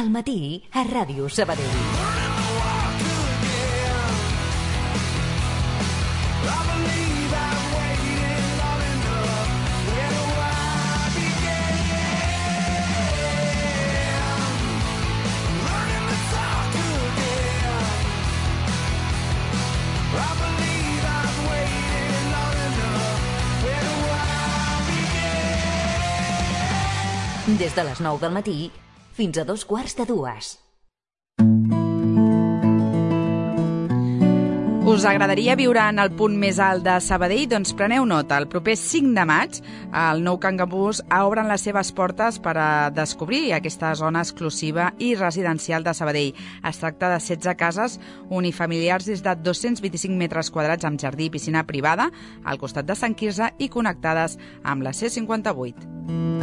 Al matí a Ràdio Sabadell. Des de les 9 del matí fins a 2:15. Us agradaria viure en el punt més alt de Sabadell? Doncs preneu nota. El proper 5 de maig, el Nou Can Gambús obren les seves portes per a descobrir aquesta zona exclusiva i residencial de Sabadell. Es tracta de 16 cases unifamiliars des de 225 metres quadrats amb jardí i piscina privada al costat de Sant Quirze i connectades amb la C58.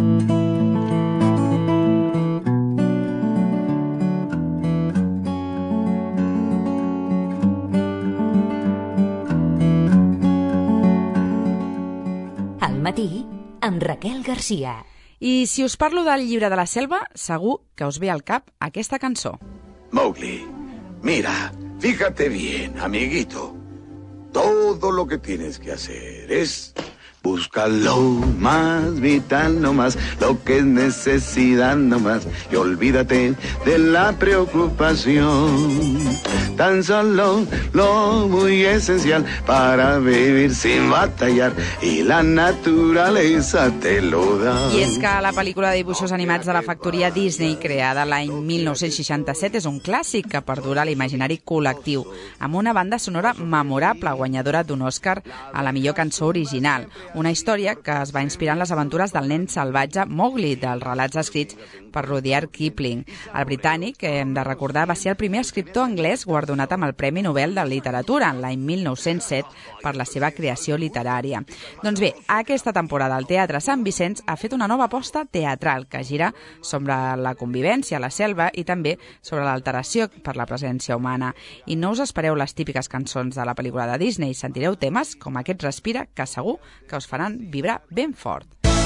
Matí amb Raquel Garcia. I si us parlo del llibre de la selva, segur que us ve al cap aquesta cançó. Mowgli, mira, fíjate bien, amiguito. Todo lo que tienes que hacer es buscar lo más vital nomás, lo que es necesidad nomás, y olvídate de la preocupación. Tan solo lo muy esencial para vivir sin batallar, y la naturaleza te lo da. I és que la pel·lícula de dibuixos animats de la factoria Disney, creada l'any 1967, és un clàssic que perdura a l'imaginari col·lectiu, amb una banda sonora memorable, guanyadora d'un Òscar a la millor cançó original. Una història que es va inspirar en les aventures del nen salvatge Mowgli, dels relats escrits per Rudyard Kipling. El britànic, que hem de recordar, va ser el primer escriptor anglès guardonat amb el Premi Nobel de Literatura l'any 1907 per la seva creació literària. Doncs bé, aquesta temporada el Teatre Sant Vicenç ha fet una nova aposta teatral que gira sobre la convivència a la selva i també sobre l'alteració per la presència humana. I no us espereu les típiques cançons de la pel·lícula de Disney, sentireu temes com aquest Respira, que segur que us faran vibrar ben fort.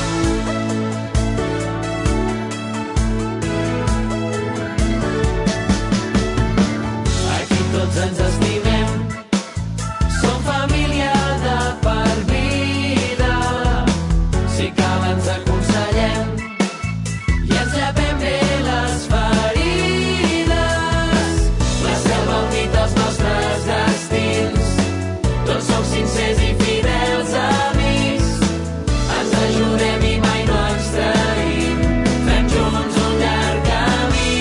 Aquí tots ens estimem, som família de per vida. Si cal ens aconsellem i ens llepem bé les ferides. La selva ha unit els nostres destins, tots som sincers i fidels amics. Ens ajudem i mai no ens traïm, fem junts un llarg camí.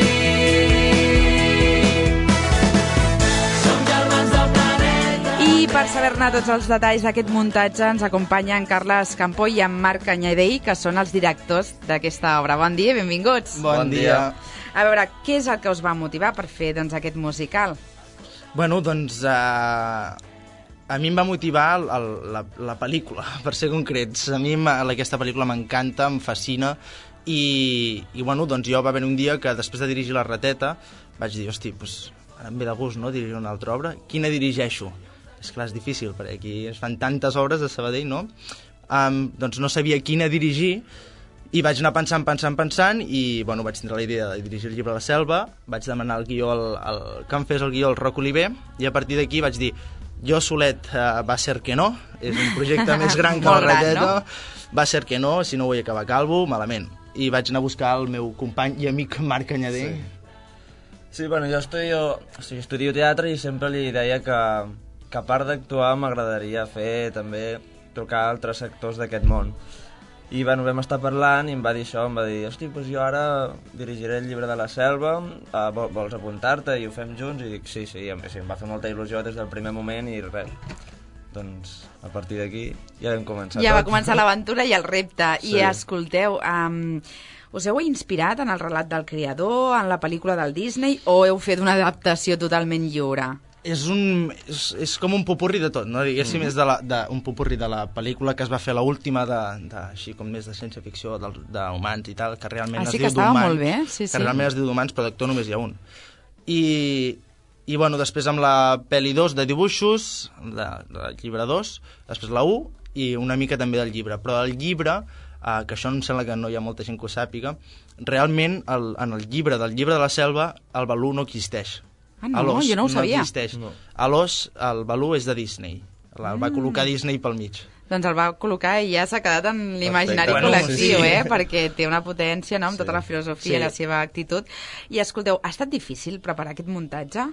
Som germans del planeta. I per saber-ne tots els detalls d'aquest muntatge ens acompanyen Carles Campo i en Marc Canyadell, que són els directors d'aquesta obra. Bon dia, benvinguts. Bon dia. A veure, què és el que us va motivar per fer aquest musical? Bueno, doncs a mi em va motivar la pel·lícula, per ser concrets. A mi aquesta pel·lícula m'encanta, em fascina i bueno, doncs jo va haver un dia que després de dirigir La Rateta vaig dir, hosti, doncs ara em ve de gust, no?, dirigir una altra obra. Quina dirigeixo? És clar, és difícil, perquè aquí es fan tantes obres a Sabadell, no? Doncs no sabia quina dirigir i vaig anar pensant i bueno, vaig tindre la idea de dirigir el llibre de la selva, vaig demanar el guió que em fes el guió al Roc Oliver i a partir d'aquí vaig dir, jo solet va ser que no, és un projecte més gran que La Rateta, no? Va ser que no, si no vull acabar calvo, malament. I vaig anar a buscar el meu company i amic Marc Canyadell. Sí, bueno, jo estudio teatre i sempre li deia que a part d'actuar m'agradaria fer també tocar altres sectors d'aquest món. I bueno, vam estar parlant i em va dir això, em va dir, hosti, doncs jo ara dirigiré el llibre de la selva, vols apuntar-te i ho fem junts? I dic, sí, em va fer molta il·lusió des del primer moment i res. Doncs a partir d'aquí ja vam començar tot. Ja va començar l'aventura i el repte. Sí. I escolteu, us heu inspirat en el relat del creador, en la pel·lícula del Disney, o heu fet una adaptació totalment lliure? És com un popurri de tot, no? Diguéssim, és un popurri de la pel·lícula que es va fer l'última així com més de ciència-ficció d'humans i tal, que realment es diu d'humans. Molt bé, sí. Que realment es diu d'humans, però d'actor només hi ha un. I bueno, després amb la pel·li 2 de dibuixos, del llibre 2, després la 1 i una mica també del llibre. Però el llibre que això em sembla que no hi ha molta gent que ho sàpiga, realment en el llibre de la selva el Balú no existeix. Ah, no? Jo no ho sabia. No existeix. A l'os, el Balú és de Disney. El va col·locar Disney pel mig. Doncs el va col·locar i ja s'ha quedat en l'imaginari col·lectiu, perquè té una potència, no?, amb tota la filosofia i la seva actitud. I escolteu, ha estat difícil preparar aquest muntatge?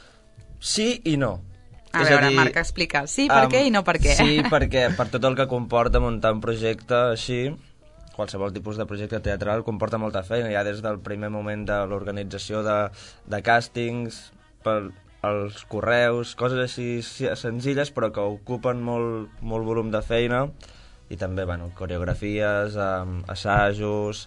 Sí i no. A veure, Marc, explica. Sí, per què i no per què? Sí, perquè per tot el que comporta muntar un projecte així, qualsevol tipus de projecte teatral comporta molta feina, ja des del primer moment de l'organització de càstings, els correus, coses així senzilles però que ocupen molt volum de feina, i també, bueno, coreografies, assajos,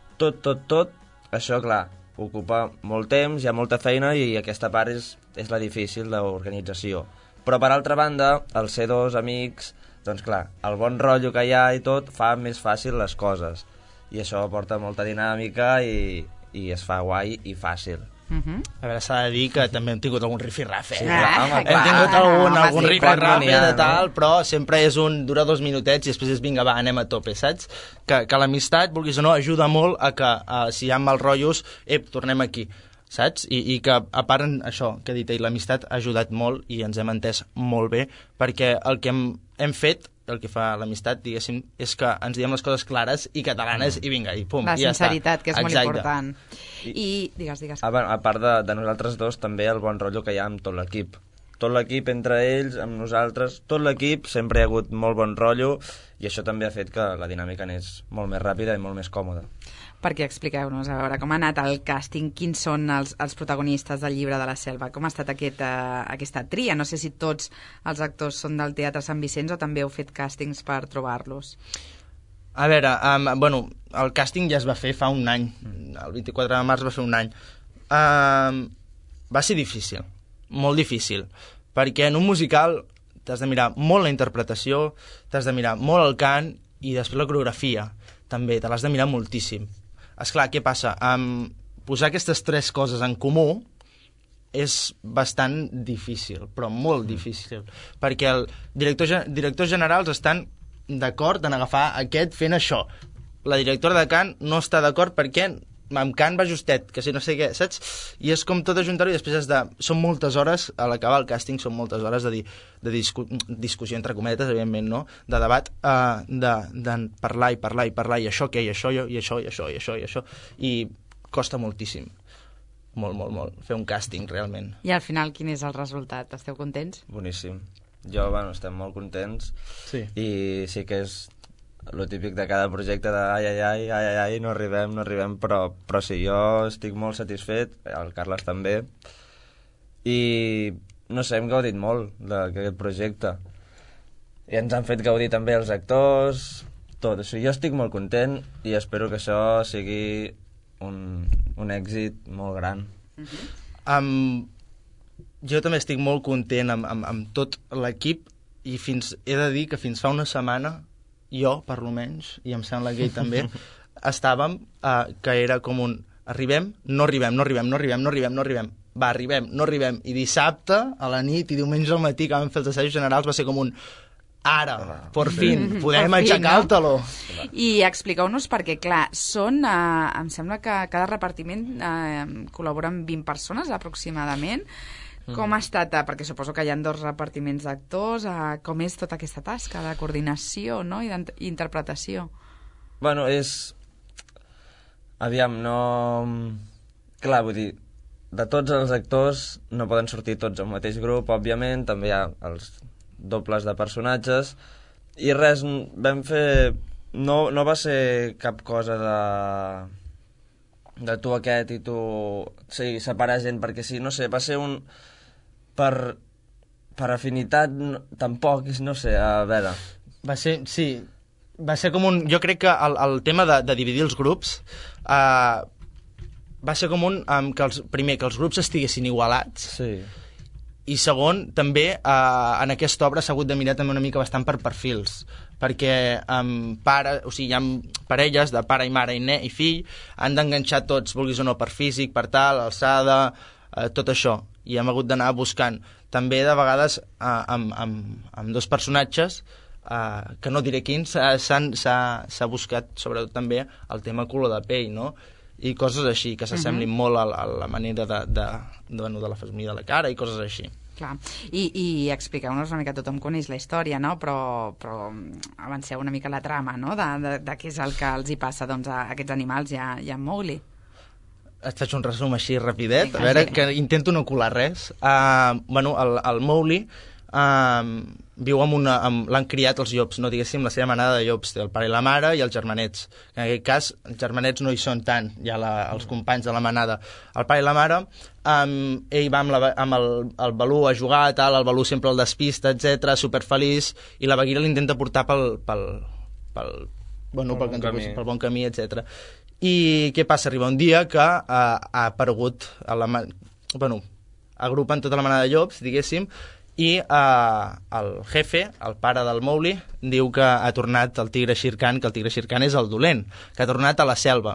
tot, això, clar, ocupa molt temps, hi ha molta feina i aquesta part és la difícil d'organització. Però, per altra banda, el ser dos amics, doncs clar, el bon rotllo que hi ha i tot fa més fàcil les coses, i això aporta molta dinàmica i es fa guai i fàcil. A veure, s'ha de dir que també hem tingut algun rifirrafe. Sí, clar, hem tingut algun rifirrafe de tal, però sempre dura 2 minutets i després vinga, va, anem a tope, saps? Que l'amistat, vulguis o no, ajuda molt a que si hi ha mal rotllos, tornem aquí, saps? I que, a part, això que he dit, l'amistat ha ajudat molt i ens hem entès molt bé, perquè el que hem fet, el que fa l'amistat, diguéssim, és que ens diem les coses clares i catalanes i vinga, i pum, la i ja està. La sinceritat, que és molt important. I digues. A part de nosaltres dos, també el bon rotllo que hi ha amb tot l'equip. Tot l'equip entre ells, amb nosaltres, tot l'equip, sempre hi ha hagut molt bon rotllo, i això també ha fet que la dinàmica anés molt més ràpida i molt més còmoda. Perquè expliqueu-nos, a veure, com ha anat el càsting, quins són els protagonistes del Llibre de la Selva, com ha estat aquesta tria? No sé si tots els actors són del Teatre Sant Vicenç o també heu fet càstings per trobar-los. A veure, el càsting ja es va fer fa un any, el 24 de març va fer un any. Va ser difícil, molt difícil, perquè en un musical t'has de mirar molt la interpretació, t'has de mirar molt el cant i després la coreografia, també, te l'has de mirar moltíssim. Esclar, què passa? Posar aquestes 3 coses en comú és bastant difícil, però molt difícil, perquè els directors generals estan d'acord en agafar aquest fent això. La directora de cant no està d'acord perquè amb cant va justet, que si no sé què, saps? I és com tot ajuntar-ho i després són moltes hores, a l'acabar el càsting, són moltes hores de discussió, entre cometes, evidentment, no? De debat, de parlar i això què, i això, i costa moltíssim. Molt, fer un càsting, realment. I al final, quin és el resultat? Esteu contents? Boníssim. Estem molt contents, sí. I sí que és lo típic de cada projecte de ai, no arribem, però sí, jo estic molt satisfet, el Carles també, i no sé, hem gaudit molt d'aquest projecte, i ens han fet gaudir també els actors, tot, o sigui, jo estic molt content i espero que això sigui un èxit molt gran. Jo també estic molt content amb tot l'equip, i he de dir que fins fa una setmana jo, per lo menys, i em sembla que ell també, estàvem, que era com arribem, no arribem, va, arribem, no arribem, i dissabte a la nit i diumenge al matí que vam fer els assajos generals va ser com ara, por fin, podem aixecar el taló. I expliqueu-nos perquè, clar, em sembla que cada repartiment col·laboren 20 persones aproximadament. Com ha estat? Perquè suposo que hi ha 2 repartiments d'actors. Com és tota aquesta tasca de coordinació, no? I d'interpretació? Bueno, aviam, no... Clar, vull dir, de tots els actors no poden sortir tots al mateix grup, òbviament, també hi ha els dobles de personatges, i res, vam fer... No va ser cap cosa de tu aquest i tu... Sí, separar gent, perquè sí, no sé, va ser per afinitat, tampoc, no sé, a veure... Va ser com jo crec que el tema de dividir els grups va ser com primer, que els grups estiguessin igualats, sí. I segon, també en aquesta obra s'ha hagut de mirar també una mica bastant per perfils, perquè hi ha parelles de pare i mare i fill, han d'enganxar tots, vulguis o no, per físic, per tal, alçada, tot això, i hem hagut d'anar buscant. També de vegades amb 2 personatges que no diré quins, s'ha buscat sobretot també el tema color de pell, no? I coses així, que s'assemblin molt a la manera de la fesomia de la cara i coses així. Clar. I expliqueu-nos una mica, tothom coneix la història, no? Però avanceu una mica la trama, no? De què és el que els hi passa doncs, a aquests animals i a Mowgli. Et faig un resum així rapidet, a veure, que intento no colar res. El Mowgli viu l'han criat els llops, no diguéssim, la seva manada de llops, té el pare i la mare i els germanets. En aquest cas, els germanets no hi són tant, hi ha els companys de la manada. El pare i la mare, ell va amb el Balú a jugar, el Balú sempre el despista, etc, superfeliç, i la Bagheera l'intenta portar pel bon camí, etc. I què passa? Arriba un dia que ha aparegut, agrupen tota la manada de llops, diguéssim, i el jefe, el pare del Mowgli, diu que ha tornat el tigre Shere Khan, que el tigre Shere Khan és el dolent, que ha tornat a la selva.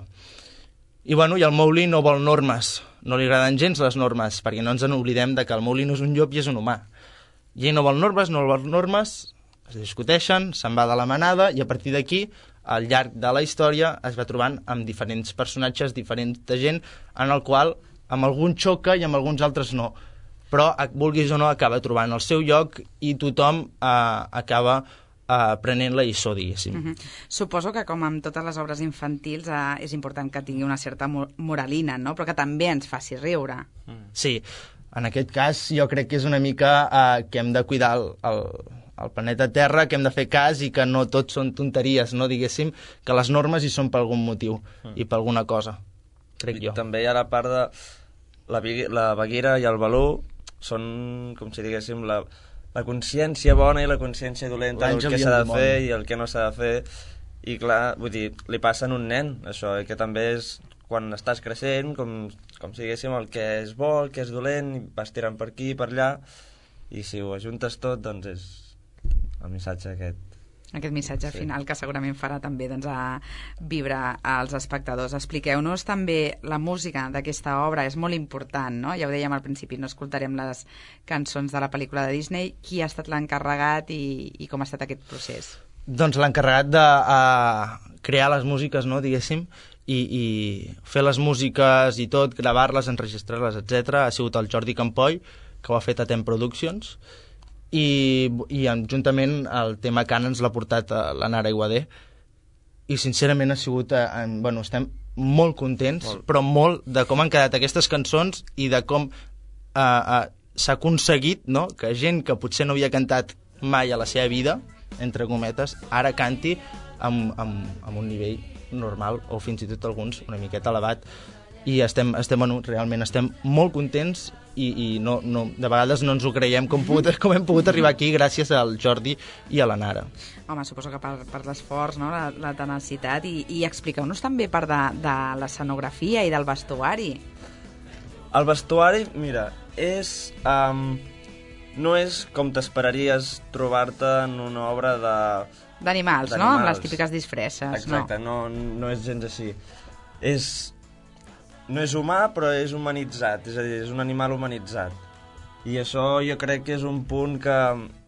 I el Mowgli no vol normes, no li agraden gens les normes, perquè no ens en oblidem de que el Mowgli no és un llop i és un humà. I ell no vol normes, es discuteixen, se'n va de la manada, i a partir d'aquí, al llarg de la història, es va trobant amb diferents personatges, diferents de gent, en el qual amb algun xoca i amb alguns altres no. Però, vulguis o no, acaba trobant el seu lloc i tothom acaba prenent la lliçó, diguéssim. Suposo que, com amb totes les obres infantils, és important que tingui una certa moralina, no? Però que també ens faci riure. Sí, en aquest cas jo crec que és una mica que hem de cuidar el planeta Terra, que hem de fer cas i que no tot són tonteries, no, diguéssim, que les normes hi són per algun motiu i per alguna cosa, crec jo. I també hi ha la part de la Bagheera i el Balú són, com si diguéssim, la consciència bona i la consciència dolenta del que s'ha de fer i el que no s'ha de fer. I clar, vull dir, li passa a un nen, això, que també és quan estàs creixent, com si diguéssim, el que és bo, el que és dolent, i vas tirant per aquí i per allà, i si ho ajuntes tot, doncs és el missatge aquest. Aquest missatge final que segurament farà també doncs, a vibrar als espectadors. Expliqueu-nos també la música d'aquesta obra, és molt important, no? Ja ho dèiem al principi, no escoltarem les cançons de la pel·lícula de Disney. Qui ha estat l'encarregat i com ha estat aquest procés? Doncs l'encarregat de crear les músiques, no, diguéssim, i fer les músiques i tot, gravar-les, enregistrar-les, etc. Ha sigut el Jordi Campoy, que ho ha fet a Ten Productions, i juntament el tema Khan ens l'ha portat la Nara Iguadé, i sincerament ha sigut estem molt contents, però molt de com han quedat aquestes cançons i de com s'ha aconseguit, no?, que gent que potser no havia cantat mai a la seva vida, entre cometes, ara canti amb un nivell normal o fins i tot alguns una miqueta elevat, i realment estem molt contents i no, de vegades no ens ho creiem com hem pogut arribar aquí gràcies al Jordi i a la Nara. Home, suposo que per l'esforç, no? la tenacitat, i expliqueu-nos també part de l'escenografia i del vestuari. El vestuari, mira, no és com t'esperaries trobar-te en una obra d'animals, no? Amb les típiques disfresses. Exacte, no és gens així. No és humà, però és humanitzat, és a dir, és un animal humanitzat. I això jo crec que és un punt que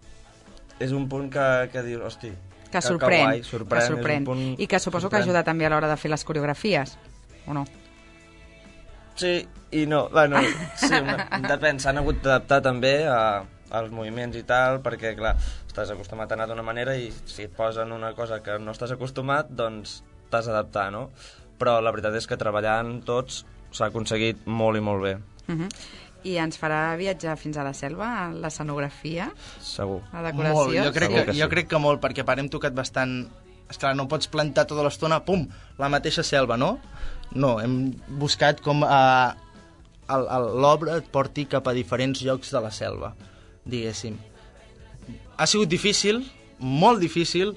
dius, hosti, que sorprèn, guai, sorprèn. I que suposo que ajuda també a l'hora de fer les coreografies, o no? Sí i no, bueno, sí, depèn, s'han hagut d'adaptar també als moviments i tal, perquè clar, estàs acostumat a anar d'una manera i si et posen una cosa que no estàs acostumat, doncs t'has d'adaptar, no? Però la veritat és que treballant tots s'ha aconseguit molt i molt bé. I ens farà viatjar fins a la selva, l'escenografia? Segur. La decoració? Molt, jo crec que molt, perquè a part hem tocat bastant... Esclar, no pots plantar tota l'estona, pum, la mateixa selva, no? No, hem buscat com l'obra et porti cap a diferents llocs de la selva, diguéssim. Ha sigut difícil, molt difícil,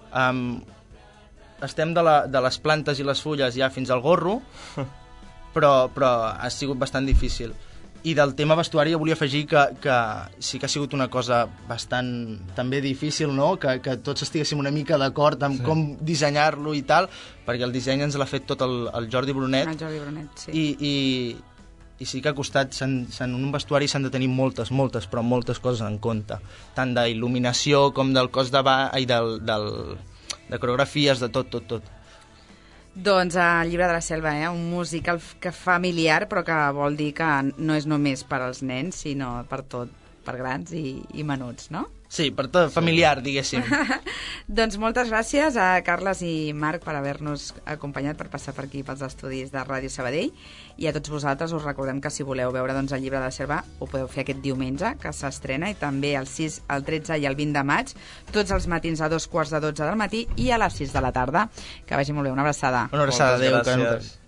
estem de les plantes i les fulles ja fins al gorro, però ha sigut bastant difícil. I del tema vestuari jo volia afegir que sí que ha sigut una cosa bastant també difícil, no? Que tots estiguéssim una mica d'acord amb com dissenyar-lo i tal, perquè el disseny ens l'ha fet tot el Jordi Brunet. El Jordi Brunet, sí. i sí que ha costat, en un vestuari s'han de tenir moltes coses en compte, tant d'il·luminació com del cos de de coreografies, de tot. Doncs el Llibre de la Selva, un musical familiar, però que vol dir que no és només per als nens, sinó per tot, per grans i menuts, no? Sí, per tot, familiar, diguéssim. Doncs moltes gràcies a Carles i Marc per haver-nos acompanyat, per passar per aquí pels estudis de Ràdio Sabadell, i a tots vosaltres us recordem que si voleu veure el Llibre de la Selva ho podeu fer aquest diumenge, que s'estrena, i també el 6, el 13 i el 20 de maig, tots els matins a 2:15 del matí i a les 6 de la tarda. Que vagi molt bé, una abraçada. Una abraçada, adéu. Gràcies.